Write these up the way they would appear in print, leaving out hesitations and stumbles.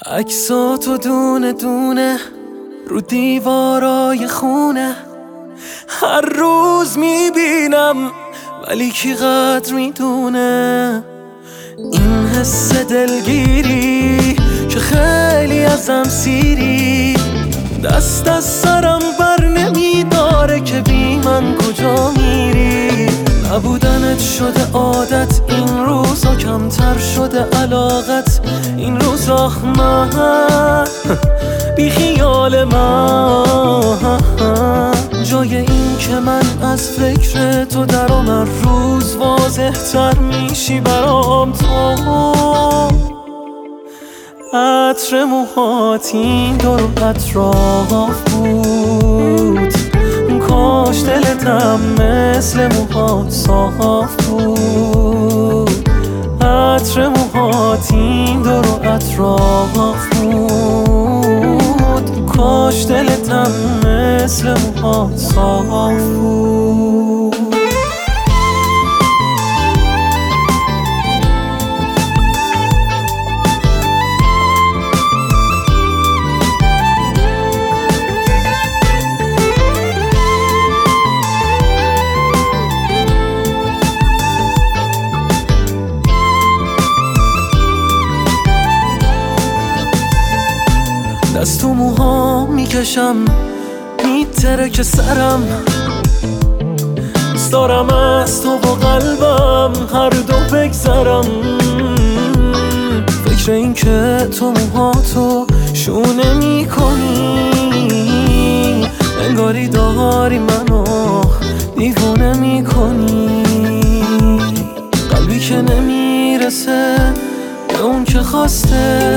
عکساتو دونه دونه رو دیوارای خونه هر روز میبینم، ولی کی قدر میدونه این حس دلگیری که خیلی ازم سیری. دست از سرم بر نمیداره که بی من کجا میری. نبودنت شده عادت، این روزا کمتر شده علاقت. این روزا من بی خیال من، جای این که من از فکر تو درام هر روز واضح تر میشی برام. تو عطر موهات این دور و اطراف بود، کاش دلتم مثل موهات صاف بود. عطر موهات این دور و اطراف بود، کاش دلتم مثل موهات صاف بود. دست تو موها میکشم میترکه سرم، دوست دارم از تو و قلبم هر دو بگذرم. فکر این که تو موهاتو شونه میکنی، انگاری داری منو دیوونه میکنی. قلبی که نمیرسه به اون که خواسته،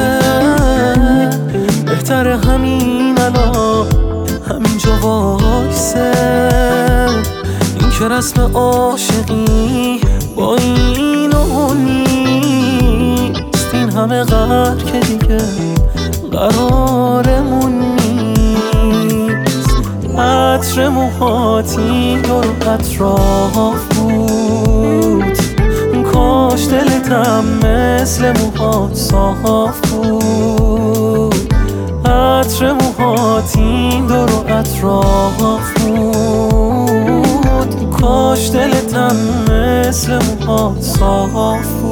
بهتر همین الان همینجا وایسه. این که رسم عاشقی با این و اون نیست، این همه قرار که دیگه قرارمون نیست. عطر موهات این دور و اطراف بود، کاش دلتم مثل موهات صاف بود. عطر موهات این دور و اطراف بود، کاش دلتم مثل موهات صاف بود.